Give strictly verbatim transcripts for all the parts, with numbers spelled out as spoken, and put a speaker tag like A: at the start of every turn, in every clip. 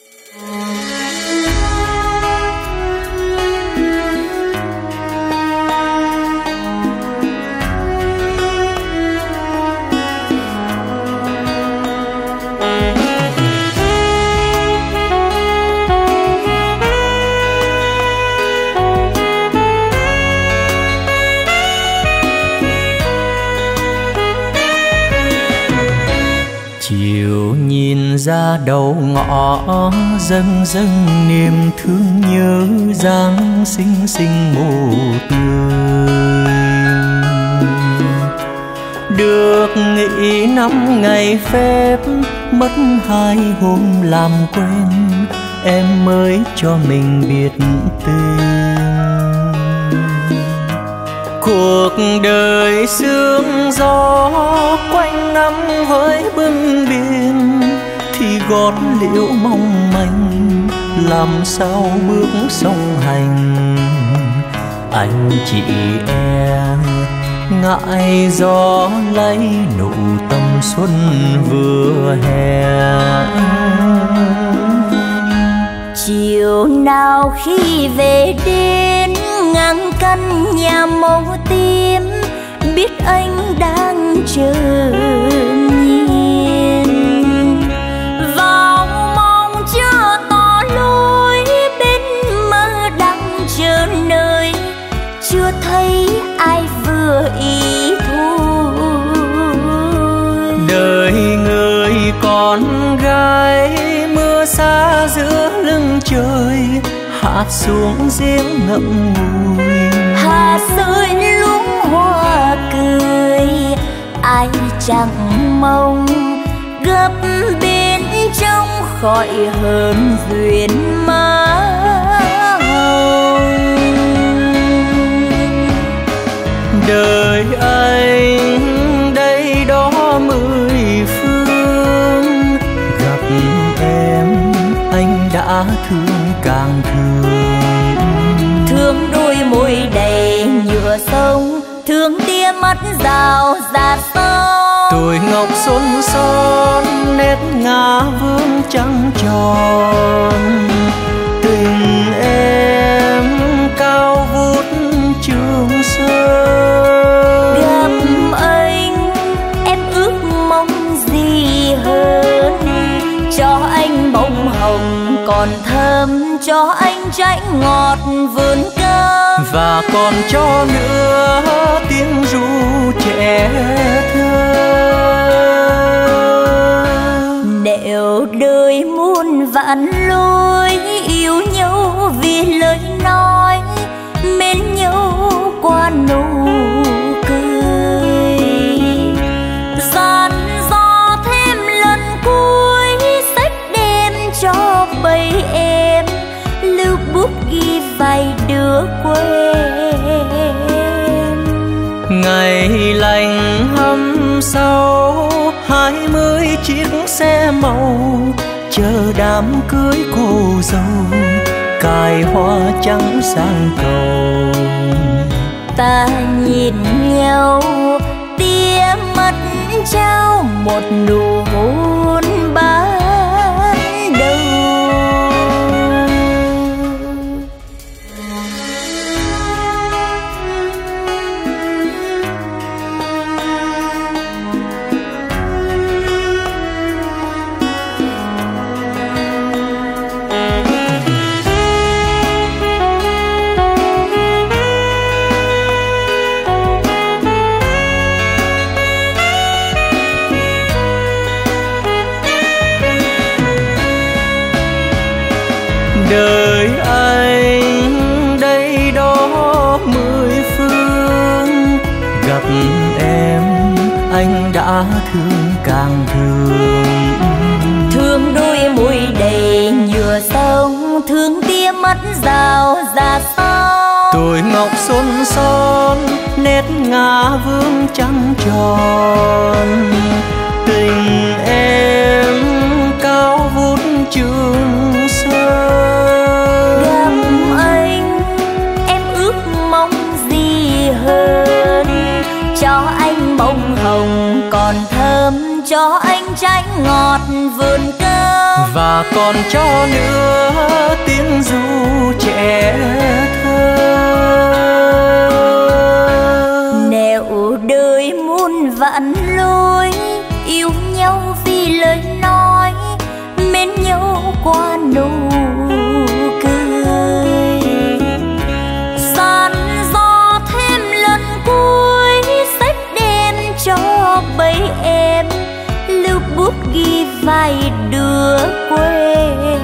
A: Chiều nhìn ra đầu ngõ, dâng dâng niềm thương nhớ Giáng sinh sinh một người. Được nghỉ năm ngày phép, mất hai hôm làm quen, em mới cho mình biết tên. Cuộc đời sương gió quanh năm với bưng biển, thì gót liễu mong manh làm sao bước song hành. Anh chị em ngại gió lấy nụ tâm xuân vừa hè.
B: Chiều nào khi về đến ngang căn nhà màu tím, biết anh đang chờ nhìn. Vào mong chờ tỏ lối, bên mơ đang chờ nơi, chưa thấy ai vừa ý thôi.
A: Đời người con gái mưa xa giữa lưng trời, hạ xuống giếng ngậm ngùi.
B: Hà rơi luống hoa cười, ai chẳng mong gấp bên trong khỏi hơn duyên má hồng.
A: Đời anh đây đó mười phương, gặp em anh đã thương càng thương.
B: Thương đôi môi đầy nhựa sông, thương tia mắt rào rạt sâu.
A: Tuổi ngọc xuân son nét ngả vương trăng tròn, tình em cao vút trường sơn.
B: Gặp anh em ước mong gì hơn, cho anh bông hồng còn thơm, cho anh trái ngọt vườn cơm,
A: và còn cho nữa tiếng ru trẻ thơ.
B: Nẻo đời muôn vạn lối, yêu nhau vì lời nói, mến nhau qua nụ cười. Dàn dò thêm lần cuối, sách đem cho bầy em, lưu bút ghi vài đứa quen.
A: Ngày lành hâm sau, hai mươi chiếc xe màu chờ đám cưới cô dâu, cài hoa trắng sang cầu.
B: Ta nhìn nhau tia mắt trao một nụ hôn ban đầu.
A: Đời anh đây đó mười phương, gặp em anh đã thương càng thương.
B: Thương đôi môi đầy nhựa sông, thương tia mắt rào rạt sâu.
A: Tuổi ngọc xuân son nét ngả vương trăng tròn, tình em cao vút trường sơn.
B: Gặp anh em ước mong gì hơn, cho anh bông hồng còn thơm, cho anh trái ngọt vườn cơm,
A: và còn cho nữa tiếng ru trẻ thơ.
B: Nẻo đời muôn vạn lối, yêu nhau vì lời nói, mến nhau qua nụ cười. Sàn gió thêm lần cuối, sách đen cho bầy em, lưu bút ghi vài đứa quên.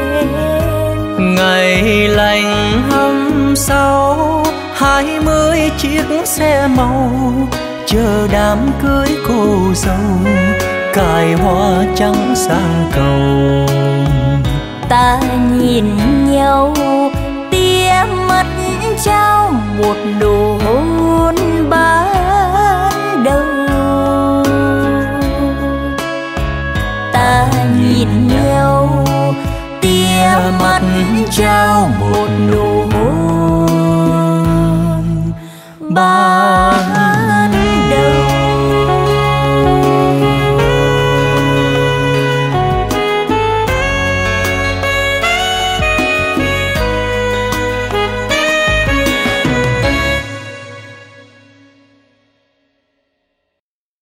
A: Ngày lành hôm sau, hai mươi chiếc xe màu chờ đám cưới cô dâu, cài hoa trắng sang cầu.
B: Ta nhìn nhau tia mắt trao một nụ hôn ban đầu. Ta nhìn nhau tia mắt trao một nụ